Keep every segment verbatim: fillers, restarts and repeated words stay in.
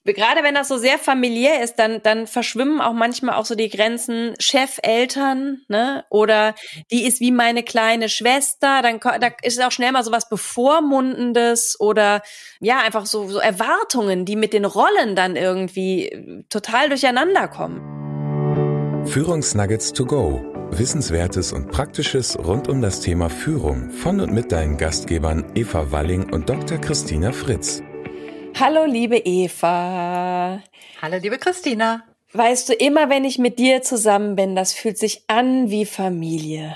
Gerade wenn das so sehr familiär ist, dann dann verschwimmen auch manchmal auch so die Grenzen Chef, Eltern, ne? Oder die ist wie meine kleine Schwester. Dann ko- da ist auch schnell mal so was Bevormundendes oder ja einfach so so Erwartungen, die mit den Rollen dann irgendwie total durcheinander kommen. Führungsnuggets to go. Wissenswertes und Praktisches rund um das Thema Führung von und mit deinen Gastgebern Eva Walling und Doktor Christina Fritz. Hallo, liebe Eva. Hallo, liebe Christina. Weißt du, immer wenn ich mit dir zusammen bin, das fühlt sich an wie Familie.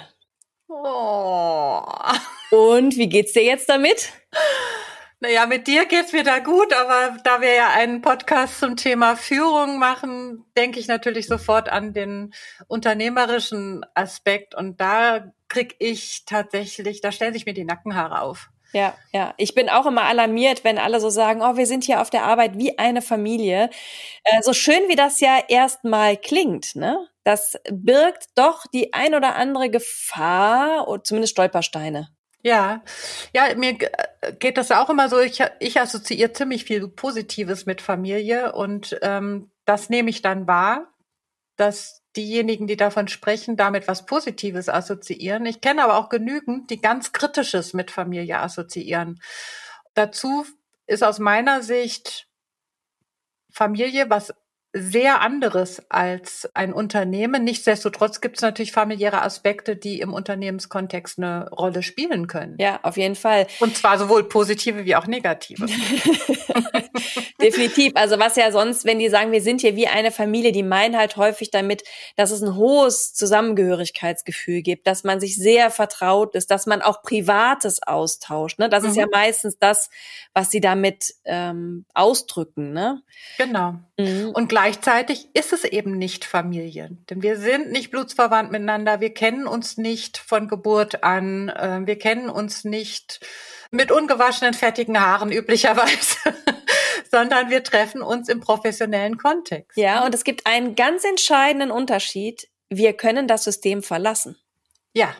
Oh. Und wie geht's dir jetzt damit? Naja, mit dir geht's mir da gut, aber da wir ja einen Podcast zum Thema Führung machen, denke ich natürlich sofort an den unternehmerischen Aspekt. Und da krieg ich tatsächlich, da stellen sich mir die Nackenhaare auf. Ja, ja. Ich bin auch immer alarmiert, wenn alle so sagen, oh, wir sind hier auf der Arbeit wie eine Familie. Äh, so schön wie das ja erstmal klingt, ne? Das birgt doch die ein oder andere Gefahr oder zumindest Stolpersteine. Ja, ja, mir geht das auch immer so. Ich, ich assoziiere ziemlich viel Positives mit Familie und ähm, das nehme ich dann wahr, dass diejenigen, die davon sprechen, damit was Positives assoziieren. Ich kenne aber auch genügend, die ganz Kritisches mit Familie assoziieren. Dazu ist aus meiner Sicht Familie was sehr anderes als ein Unternehmen. Nichtsdestotrotz gibt es natürlich familiäre Aspekte, die im Unternehmenskontext eine Rolle spielen können. Ja, auf jeden Fall. Und zwar sowohl positive wie auch negative. Definitiv. Also was ja sonst, wenn die sagen, wir sind hier wie eine Familie, die meinen halt häufig damit, dass es ein hohes Zusammengehörigkeitsgefühl gibt, dass man sich sehr vertraut ist, dass man auch Privates austauscht. Ne? Das mhm. ist ja meistens das, was sie damit ähm, ausdrücken. Ne? Genau. Mhm. Und gleichzeitig ist es eben nicht Familie. Denn wir sind nicht blutsverwandt miteinander, wir kennen uns nicht von Geburt an, äh, wir kennen uns nicht mit ungewaschenen, fettigen Haaren üblicherweise, sondern wir treffen uns im professionellen Kontext. Ja, und es gibt einen ganz entscheidenden Unterschied. Wir können das System verlassen. Ja.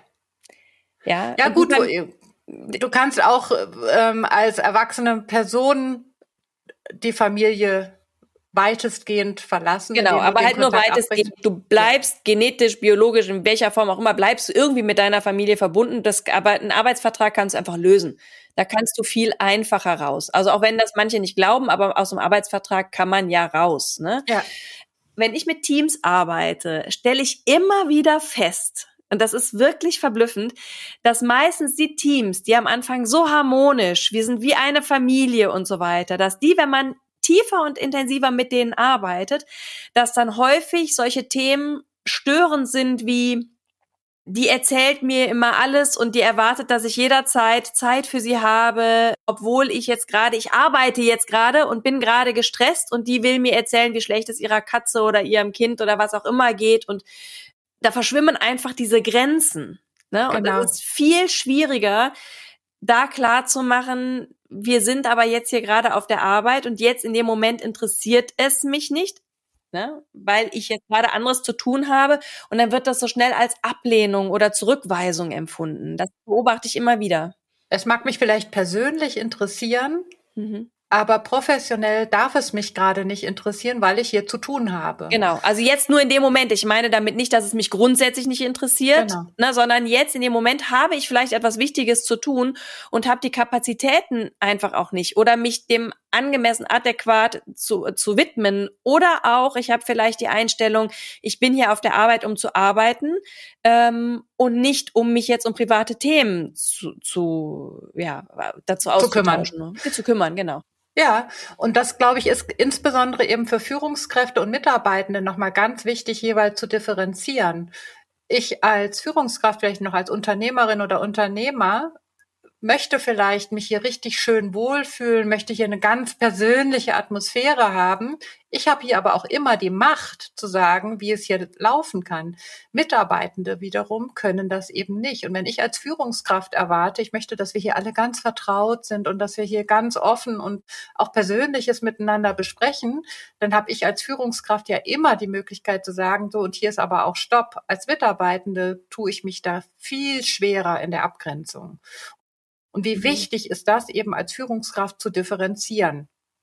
Ja, ja gut, du, du kannst auch ähm, als erwachsene Person die Familie weitestgehend verlassen. Genau, aber halt nur weitestgehend. Du bleibst ja. genetisch, biologisch, in welcher Form auch immer, bleibst du irgendwie mit deiner Familie verbunden. Das, aber einen Arbeitsvertrag kannst du einfach lösen. Da kannst du viel einfacher raus. Also auch wenn das manche nicht glauben, aber aus dem Arbeitsvertrag kann man ja raus. Ne? Ja. Wenn ich mit Teams arbeite, stelle ich immer wieder fest, und das ist wirklich verblüffend, dass meistens die Teams, die am Anfang so harmonisch, wir sind wie eine Familie und so weiter, dass die, wenn man tiefer und intensiver mit denen arbeitet, dass dann häufig solche Themen störend sind wie, die erzählt mir immer alles und die erwartet, dass ich jederzeit Zeit für sie habe, obwohl ich jetzt gerade, ich arbeite jetzt gerade und bin gerade gestresst und die will mir erzählen, wie schlecht es ihrer Katze oder ihrem Kind oder was auch immer geht und da verschwimmen einfach diese Grenzen. Ne? Und genau. es ist viel schwieriger, da klar zu machen, wir sind aber jetzt hier gerade auf der Arbeit und jetzt in dem Moment interessiert es mich nicht, ne, weil ich jetzt gerade anderes zu tun habe und dann wird das so schnell als Ablehnung oder Zurückweisung empfunden. Das beobachte ich immer wieder. Es mag mich vielleicht persönlich interessieren, mhm. aber professionell darf es mich gerade nicht interessieren, weil ich hier zu tun habe. Genau, also jetzt nur in dem Moment. Ich meine damit nicht, dass es mich grundsätzlich nicht interessiert, genau. ne, sondern jetzt in dem Moment habe ich vielleicht etwas Wichtiges zu tun und habe die Kapazitäten einfach auch nicht oder mich dem angemessen adäquat zu, zu widmen. Oder auch, ich habe vielleicht die Einstellung, ich bin hier auf der Arbeit, um zu arbeiten ähm, und nicht, um mich jetzt um private Themen zu, zu ja, dazu zu auszutauschen. Kümmern. Ne? Zu kümmern, genau. Ja, und das, glaube ich, ist insbesondere eben für Führungskräfte und Mitarbeitende nochmal ganz wichtig, jeweils zu differenzieren. Ich als Führungskraft, vielleicht noch als Unternehmerin oder Unternehmer, möchte vielleicht mich hier richtig schön wohlfühlen, möchte hier eine ganz persönliche Atmosphäre haben. Ich habe hier aber auch immer die Macht zu sagen, wie es hier laufen kann. Mitarbeitende wiederum können das eben nicht. Und wenn ich als Führungskraft erwarte, ich möchte, dass wir hier alle ganz vertraut sind und dass wir hier ganz offen und auch Persönliches miteinander besprechen, dann habe ich als Führungskraft ja immer die Möglichkeit zu sagen, so, und hier ist aber auch Stopp. Als Mitarbeitende tue ich mich da viel schwerer in der Abgrenzung. Und wie mhm. wichtig ist das eben als Führungskraft zu differenzieren?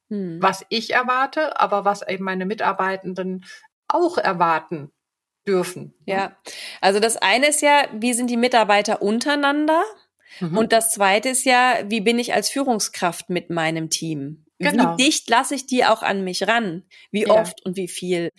hm. was ich erwarte, aber was eben meine Mitarbeitenden auch erwarten dürfen. Ja, also das eine ist ja, wie sind die Mitarbeiter untereinander? Mhm. Und das zweite ist ja, wie bin ich als Führungskraft mit meinem Team? Genau. Wie dicht lasse ich die auch an mich ran? Wie ja. oft und wie viel?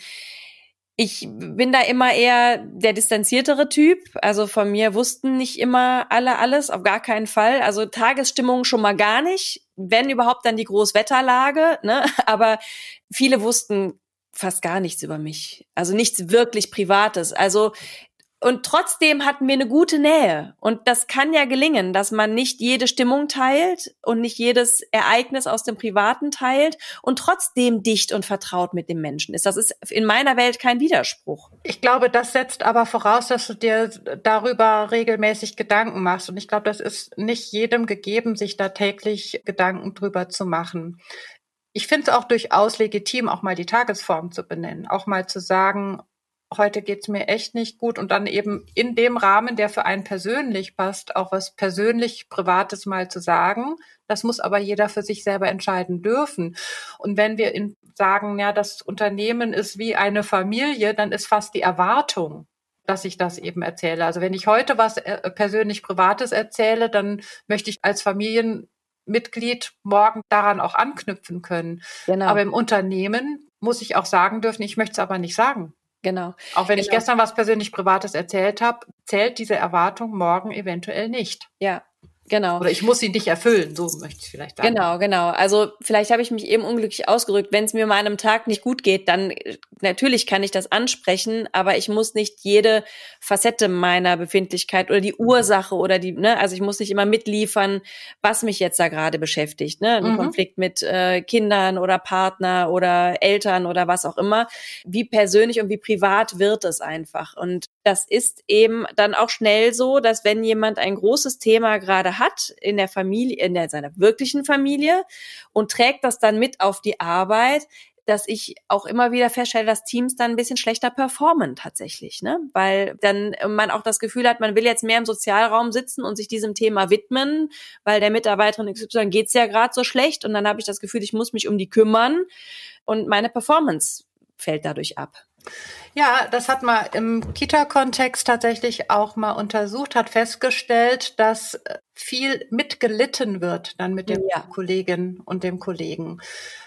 Ich bin da immer eher der distanziertere Typ. Also von mir wussten nicht immer alle alles, auf gar keinen Fall. Also Tagesstimmung schon mal gar nicht. Wenn überhaupt, dann die Großwetterlage. Ne? Aber viele wussten fast gar nichts über mich. Also nichts wirklich Privates. Also und trotzdem hatten wir eine gute Nähe. Und das kann ja gelingen, dass man nicht jede Stimmung teilt und nicht jedes Ereignis aus dem Privaten teilt und trotzdem dicht und vertraut mit dem Menschen ist. Das ist in meiner Welt kein Widerspruch. Ich glaube, das setzt aber voraus, dass du dir darüber regelmäßig Gedanken machst. Und ich glaube, das ist nicht jedem gegeben, sich da täglich Gedanken drüber zu machen. Ich finde es auch durchaus legitim, auch mal die Tagesform zu benennen, auch mal zu sagen, heute geht's mir echt nicht gut und dann eben in dem Rahmen, der für einen persönlich passt, auch was persönlich Privates mal zu sagen. Das muss aber jeder für sich selber entscheiden dürfen. Und wenn wir in, sagen, ja, das Unternehmen ist wie eine Familie, dann ist fast die Erwartung, dass ich das eben erzähle. Also wenn ich heute was äh, persönlich Privates erzähle, dann möchte ich als Familienmitglied morgen daran auch anknüpfen können. Genau. Aber im Unternehmen muss ich auch sagen dürfen, ich möchte es aber nicht sagen. Genau. Auch wenn genau. ich gestern was persönlich Privates erzählt habe, zählt diese Erwartung morgen eventuell nicht. Ja, genau. Oder ich muss sie nicht erfüllen, so möchte ich vielleicht sagen. Genau, genau. Also vielleicht habe ich mich eben unglücklich ausgedrückt. Wenn es mir mal an einem Tag nicht gut geht, dann natürlich kann ich das ansprechen, aber ich muss nicht jede Facette meiner Befindlichkeit oder die Ursache oder die, ne, also ich muss nicht immer mitliefern, was mich jetzt da gerade beschäftigt, ne, ein mhm. Konflikt mit äh, Kindern oder Partner oder Eltern oder was auch immer. Wie persönlich und wie privat wird es einfach? Und das ist eben dann auch schnell so, dass wenn jemand ein großes Thema gerade hat in der Familie, in der, seiner wirklichen Familie und trägt das dann mit auf die Arbeit, dass ich auch immer wieder feststelle, dass Teams dann ein bisschen schlechter performen tatsächlich, ne? Weil dann man auch das Gefühl hat, man will jetzt mehr im Sozialraum sitzen und sich diesem Thema widmen, weil der Mitarbeiterin X Y geht's ja gerade so schlecht und dann habe ich das Gefühl, ich muss mich um die kümmern und meine Performance fällt dadurch ab. Ja, das hat man im Kita-Kontext tatsächlich auch mal untersucht, hat festgestellt, dass viel mitgelitten wird dann mit der ja. Kollegin und dem Kollegen.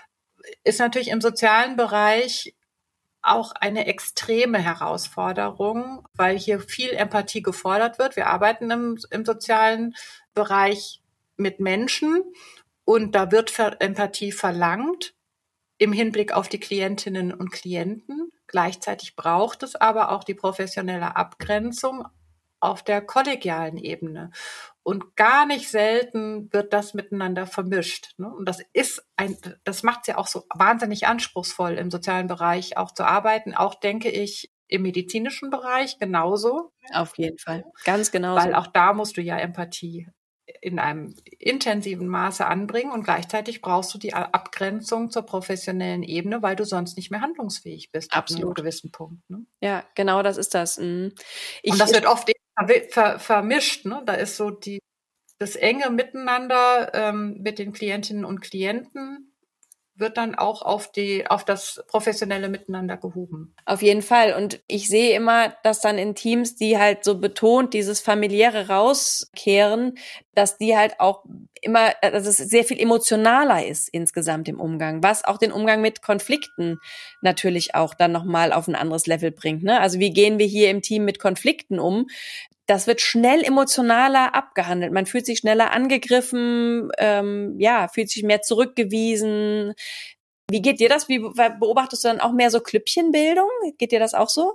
Ist natürlich im sozialen Bereich auch eine extreme Herausforderung, weil hier viel Empathie gefordert wird. Wir arbeiten im, im sozialen Bereich mit Menschen und da wird Empathie verlangt im Hinblick auf die Klientinnen und Klienten. Gleichzeitig braucht es aber auch die professionelle Abgrenzung auf der kollegialen Ebene. Und gar nicht selten wird das miteinander vermischt. Ne? Und das ist ein, das macht es ja auch so wahnsinnig anspruchsvoll, im sozialen Bereich auch zu arbeiten. Auch, denke ich, im medizinischen Bereich genauso. Auf jeden Fall. Ganz genauso. Weil auch da musst du ja Empathie in einem intensiven Maße anbringen und gleichzeitig brauchst du die Abgrenzung zur professionellen Ebene, weil du sonst nicht mehr handlungsfähig bist. Absolut. Ab einem gewissen Punkt. Ne? Ja, genau, das ist das. Mhm. Ich, und das wird oft ver- vermischt. Ne? Da ist so die das enge Miteinander ähm, mit den Klientinnen und Klienten wird dann auch auf die auf das professionelle Miteinander gehoben. Auf jeden Fall. Und ich sehe immer, dass dann in Teams, die halt so betont dieses Familiäre rauskehren, dass die halt auch immer, dass es sehr viel emotionaler ist insgesamt im Umgang, was auch den Umgang mit Konflikten natürlich auch dann nochmal auf ein anderes Level bringt. Ne? Also wie gehen wir hier im Team mit Konflikten um? Das wird schnell emotionaler abgehandelt. Man fühlt sich schneller angegriffen, ähm, ja, fühlt sich mehr zurückgewiesen. Wie geht dir das? Wie beobachtest du dann auch mehr so Klüppchenbildung? Geht dir das auch so?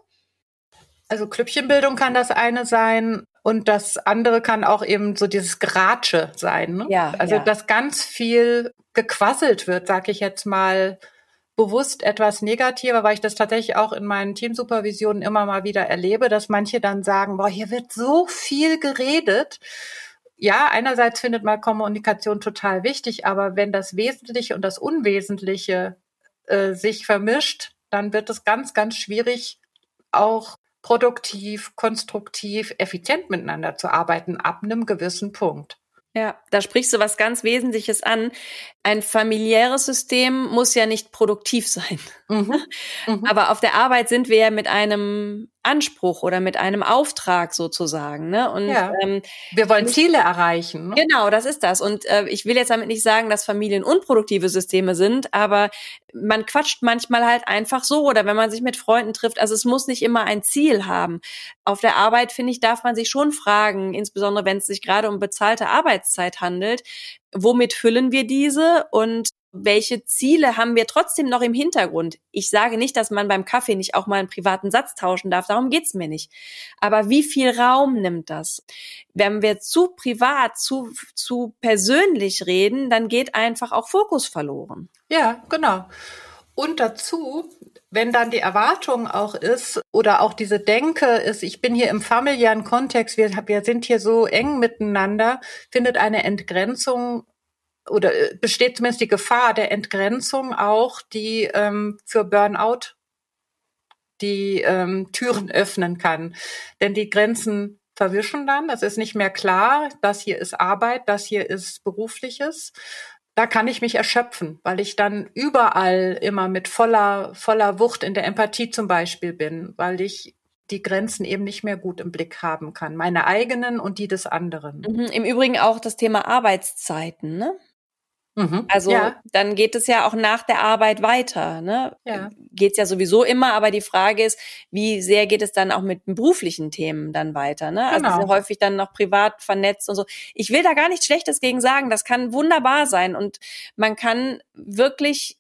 Also Klüppchenbildung kann das eine sein und das andere kann auch eben so dieses Geratsche sein. Ne? Ja, also ja. dass ganz viel gequasselt wird, sag ich jetzt mal, bewusst etwas negativer, weil ich das tatsächlich auch in meinen Teamsupervisionen immer mal wieder erlebe, dass manche dann sagen, boah, hier wird so viel geredet. Ja, einerseits findet man Kommunikation total wichtig, aber wenn das Wesentliche und das Unwesentliche äh, sich vermischt, dann wird es ganz, ganz schwierig, auch produktiv, konstruktiv, effizient miteinander zu arbeiten ab einem gewissen Punkt. Ja, da sprichst du was ganz Wesentliches an. Ein familiäres System muss ja nicht produktiv sein. Mhm. Mhm. Aber auf der Arbeit sind wir ja mit einem Anspruch oder mit einem Auftrag sozusagen, ne? Und Ja. ähm, Wir wollen Ziele erreichen. Ne? Genau, das ist das. Und äh, ich will jetzt damit nicht sagen, dass Familien unproduktive Systeme sind, aber man quatscht manchmal halt einfach so oder wenn man sich mit Freunden trifft. Also es muss nicht immer ein Ziel haben. Auf der Arbeit, finde ich, darf man sich schon fragen, insbesondere wenn es sich gerade um bezahlte Arbeitszeit handelt, womit füllen wir diese und welche Ziele haben wir trotzdem noch im Hintergrund? Ich sage nicht, dass man beim Kaffee nicht auch mal einen privaten Satz tauschen darf, darum geht's mir nicht. Aber wie viel Raum nimmt das? Wenn wir zu privat, zu, zu persönlich reden, dann geht einfach auch Fokus verloren. Ja, genau. Und dazu, wenn dann die Erwartung auch ist oder auch diese Denke ist, ich bin hier im familiären Kontext, wir, wir sind hier so eng miteinander, findet eine Entgrenzung oder besteht zumindest die Gefahr der Entgrenzung auch, die ähm, für Burnout die ähm, Türen öffnen kann. Denn die Grenzen verwischen dann. Es ist nicht mehr klar, das hier ist Arbeit, das hier ist Berufliches. Da kann ich mich erschöpfen, weil ich dann überall immer mit voller, voller Wucht in der Empathie zum Beispiel bin, weil ich die Grenzen eben nicht mehr gut im Blick haben kann. Meine eigenen und die des anderen. Mhm. Im Übrigen auch das Thema Arbeitszeiten, ne? Mhm. Also ja. Dann geht es ja auch nach der Arbeit weiter, ne? Ja. Geht's ja sowieso immer, aber die Frage ist, wie sehr geht es dann auch mit beruflichen Themen dann weiter, ne? Also Genau. sind häufig dann noch privat vernetzt und so. Ich will da gar nichts Schlechtes gegen sagen, das kann wunderbar sein und man kann wirklich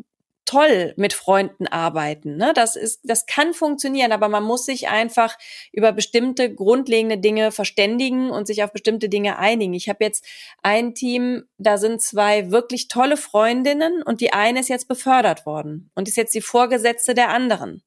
toll mit Freunden arbeiten, ne? Das ist, das kann funktionieren, aber man muss sich einfach über bestimmte grundlegende Dinge verständigen und sich auf bestimmte Dinge einigen. Ich habe jetzt ein Team, da sind zwei wirklich tolle Freundinnen und die eine ist jetzt befördert worden und ist jetzt die Vorgesetzte der anderen.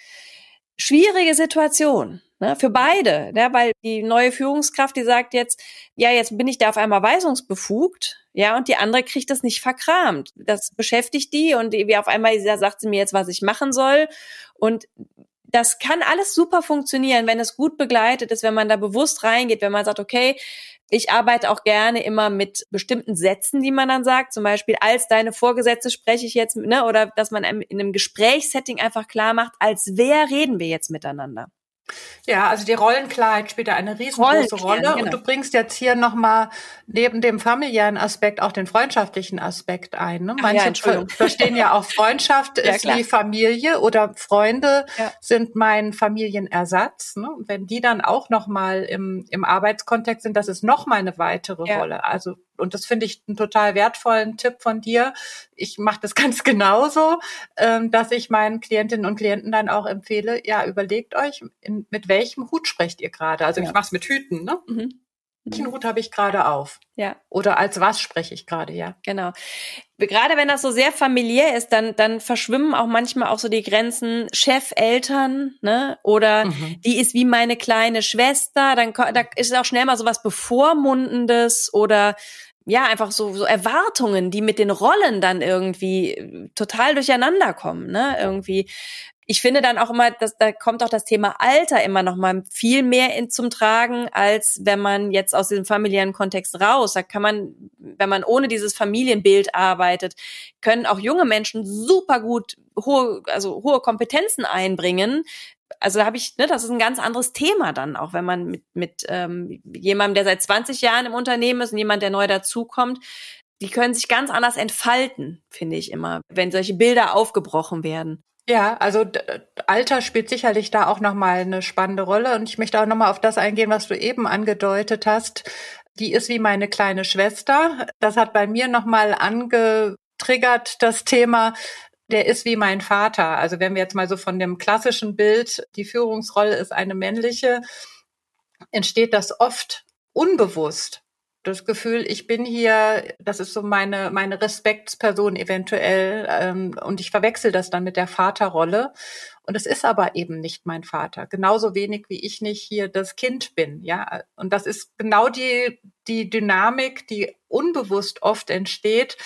Schwierige Situation, ne, für beide, ne, weil die neue Führungskraft, die sagt jetzt, ja, jetzt bin ich da auf einmal weisungsbefugt, ja, und die andere kriegt das nicht verkramt. Das beschäftigt die und wie auf einmal sagt sie mir jetzt, was ich machen soll. Und das kann alles super funktionieren, wenn es gut begleitet ist, wenn man da bewusst reingeht, wenn man sagt, okay, ich arbeite auch gerne immer mit bestimmten Sätzen, die man dann sagt, zum Beispiel als deine Vorgesetzte spreche ich jetzt, ne, oder dass man in einem Gesprächssetting einfach klar macht, als wer reden wir jetzt miteinander. Ja, also die Rollenklarheit spielt da eine riesengroße Rolle. Genau. Und du bringst jetzt hier nochmal neben dem familiären Aspekt auch den freundschaftlichen Aspekt ein. Ne? Manche ja, verstehen ja auch, Freundschaft ja, ist klar. Wie Familie oder Freunde ja. sind mein Familienersatz. Ne? Und wenn die dann auch nochmal im, im Arbeitskontext sind, das ist nochmal eine weitere ja. Rolle. Also und das finde ich einen total wertvollen Tipp von dir. Ich mache das ganz genauso, ähm, dass ich meinen Klientinnen und Klienten dann auch empfehle, ja, überlegt euch, in, mit welchem Hut sprecht ihr gerade? Also ja. ich mache es mit Hüten, ne? Mhm. Welchen Hut habe ich gerade auf? Ja. Oder als was spreche ich gerade, ja? Genau. Gerade wenn das so sehr familiär ist, dann dann verschwimmen auch manchmal auch so die Grenzen Chef, Eltern, ne? Oder mhm. die ist wie meine kleine Schwester. Dann da ist auch schnell mal so was Bevormundendes oder ja, einfach so, so Erwartungen, die mit den Rollen dann irgendwie total durcheinander kommen, ne? Irgendwie. Ich finde dann auch immer, dass da kommt auch das Thema Alter immer noch mal viel mehr in, zum Tragen, als wenn man jetzt aus diesem familiären Kontext raus. Da kann man, wenn man ohne dieses Familienbild arbeitet, können auch junge Menschen super gut hohe, also hohe Kompetenzen einbringen. Also da habe ich, ne, das ist ein ganz anderes Thema dann, auch wenn man mit mit ähm, jemandem, der seit zwanzig Jahren im Unternehmen ist und jemand, der neu dazukommt, die können sich ganz anders entfalten, finde ich immer, wenn solche Bilder aufgebrochen werden. Ja, also d- Alter spielt sicherlich da auch nochmal eine spannende Rolle. Und ich möchte auch nochmal auf das eingehen, was du eben angedeutet hast. Die ist wie meine kleine Schwester. Das hat bei mir nochmal angetriggert, das Thema, der ist wie mein Vater. Also wenn wir jetzt mal so von dem klassischen Bild, die Führungsrolle ist eine männliche, entsteht das oft unbewusst. Das Gefühl, ich bin hier, das ist so meine meine Respektsperson eventuell, ähm, und ich verwechsel das dann mit der Vaterrolle. Und es ist aber eben nicht mein Vater, genauso wenig wie ich nicht hier das Kind bin, ja. Und das ist genau die die Dynamik, die unbewusst oft entsteht,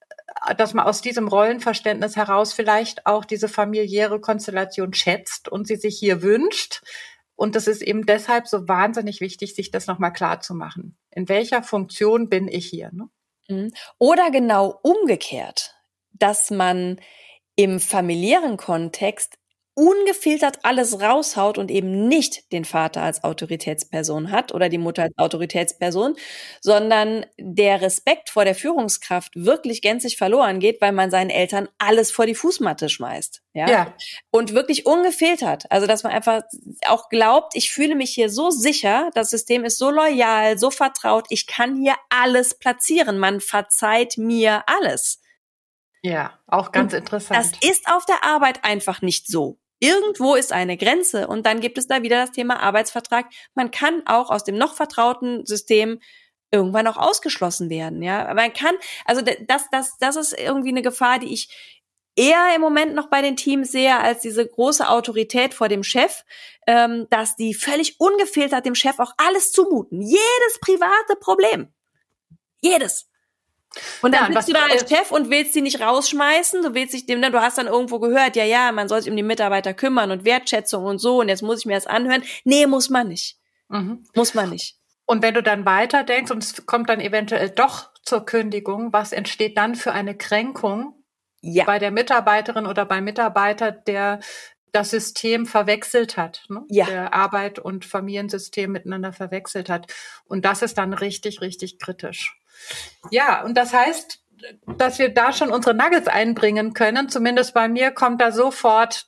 dass man aus diesem Rollenverständnis heraus vielleicht auch diese familiäre Konstellation schätzt und sie sich hier wünscht. Und es ist eben deshalb so wahnsinnig wichtig, sich das nochmal klar zu machen. In welcher Funktion bin ich hier? Ne? Oder genau umgekehrt, dass man im familiären Kontext ungefiltert alles raushaut und eben nicht den Vater als Autoritätsperson hat oder die Mutter als Autoritätsperson, sondern der Respekt vor der Führungskraft wirklich gänzlich verloren geht, weil man seinen Eltern alles vor die Fußmatte schmeißt. Ja? Ja. Und wirklich ungefiltert. Also, dass man einfach auch glaubt, ich fühle mich hier so sicher, das System ist so loyal, so vertraut, ich kann hier alles platzieren. Man verzeiht mir alles. Ja, auch ganz und interessant. Das ist auf der Arbeit einfach nicht so. Irgendwo ist eine Grenze und dann gibt es da wieder das Thema Arbeitsvertrag. Man kann auch aus dem noch vertrauten System irgendwann auch ausgeschlossen werden, ja. Man kann, also das, das, das ist irgendwie eine Gefahr, die ich eher im Moment noch bei den Teams sehe, als diese große Autorität vor dem Chef, ähm, dass die völlig ungefiltert dem Chef auch alles zumuten. Jedes private Problem. Jedes. Und dann ja, sitzt du da als Chef und willst sie nicht rausschmeißen, du willst dich dem, du hast dann irgendwo gehört, ja, ja, man soll sich um die Mitarbeiter kümmern und Wertschätzung und so und jetzt muss ich mir das anhören. Nee, muss man nicht. Mhm. Muss man nicht. Und wenn du dann weiterdenkst und es kommt dann eventuell doch zur Kündigung, was entsteht dann für eine Kränkung ja. bei der Mitarbeiterin oder beim Mitarbeiter, der das System verwechselt hat, ne? Ja. Der Arbeit und Familiensystem miteinander verwechselt hat. Und das ist dann richtig, richtig kritisch. Ja, und das heißt, dass wir da schon unsere Nuggets einbringen können. Zumindest bei mir kommt da sofort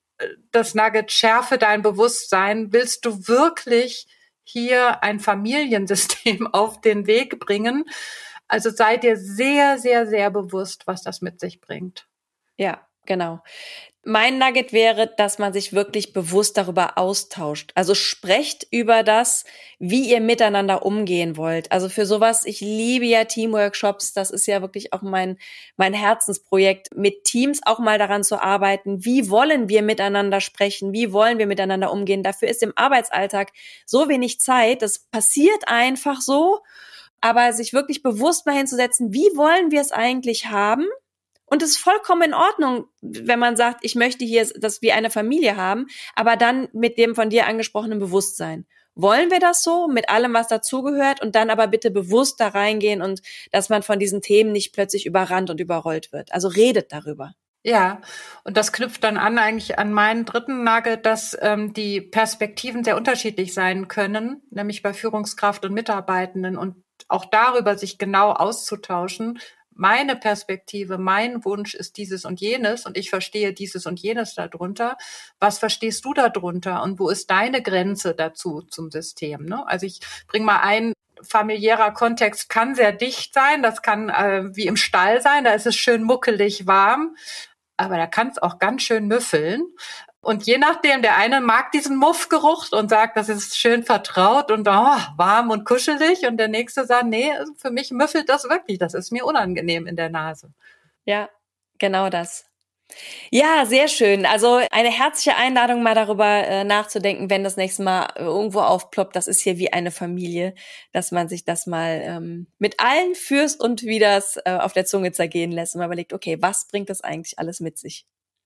das Nugget: schärfe dein Bewusstsein. Willst du wirklich hier ein Familiensystem auf den Weg bringen? Also sei dir sehr, sehr, sehr bewusst, was das mit sich bringt. Ja, genau. Mein Nugget wäre, dass man sich wirklich bewusst darüber austauscht. Also sprecht über das, wie ihr miteinander umgehen wollt. Also für sowas, ich liebe ja Teamworkshops, das ist ja wirklich auch mein mein Herzensprojekt, mit Teams auch mal daran zu arbeiten, wie wollen wir miteinander sprechen, wie wollen wir miteinander umgehen. Dafür ist im Arbeitsalltag so wenig Zeit, das passiert einfach so, aber sich wirklich bewusst mal hinzusetzen, wie wollen wir es eigentlich haben? Und es ist vollkommen in Ordnung, wenn man sagt, ich möchte hier das wie eine Familie haben, aber dann mit dem von dir angesprochenen Bewusstsein. Wollen wir das so, mit allem, was dazugehört, und dann aber bitte bewusst da reingehen und dass man von diesen Themen nicht plötzlich überrannt und überrollt wird. Also redet darüber. Ja, und das knüpft dann an eigentlich an meinen dritten Nugget, dass ähm, die Perspektiven sehr unterschiedlich sein können, nämlich bei Führungskraft und Mitarbeitenden, und auch darüber sich genau auszutauschen. Meine Perspektive, mein Wunsch ist dieses und jenes und ich verstehe dieses und jenes darunter. Was verstehst du darunter und wo ist deine Grenze dazu zum System? Ne? Also ich bringe mal ein, familiärer Kontext kann sehr dicht sein, das kann äh, wie im Stall sein, da ist es schön muckelig warm, aber da kann es auch ganz schön müffeln. Und je nachdem, der eine mag diesen Muffgeruch und sagt, das ist schön vertraut und oh, warm und kuschelig. Und der nächste sagt, nee, für mich müffelt das wirklich. Das ist mir unangenehm in der Nase. Ja, genau das. Ja, sehr schön. Also eine herzliche Einladung, mal darüber äh, nachzudenken, wenn das nächste Mal irgendwo aufploppt. Das ist hier wie eine Familie, dass man sich das mal ähm, mit allen Fürs und Widers äh, auf der Zunge zergehen lässt und mal überlegt, okay, was bringt das eigentlich alles mit sich?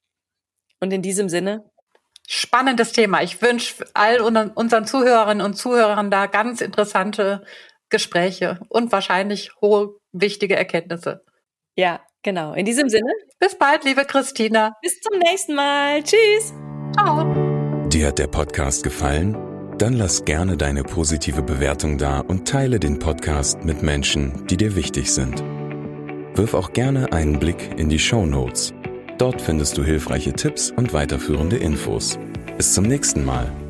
Und in diesem Sinne? Spannendes Thema. Ich wünsche all unseren Zuhörerinnen und Zuhörern da ganz interessante Gespräche und wahrscheinlich hohe, wichtige Erkenntnisse. Ja, genau. In diesem Sinne. Bis bald, liebe Christina. Bis zum nächsten Mal. Tschüss. Ciao. Dir hat der Podcast gefallen? Dann lass gerne deine positive Bewertung da und teile den Podcast mit Menschen, die dir wichtig sind. Wirf auch gerne einen Blick in die Shownotes. Dort findest du hilfreiche Tipps und weiterführende Infos. Bis zum nächsten Mal.